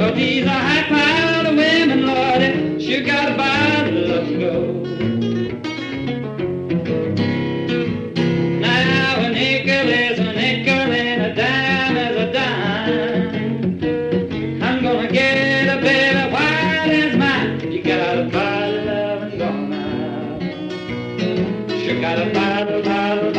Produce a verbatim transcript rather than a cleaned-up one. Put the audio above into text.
'cause these are high pile of women, Lord, and sure got a bottle of gold. Now a nickel is a nickel and a dime is a dime. I'm gonna get a baby white as mine. You got a bottle of lovin' going out. Sure got a bottle, bottle, bottle.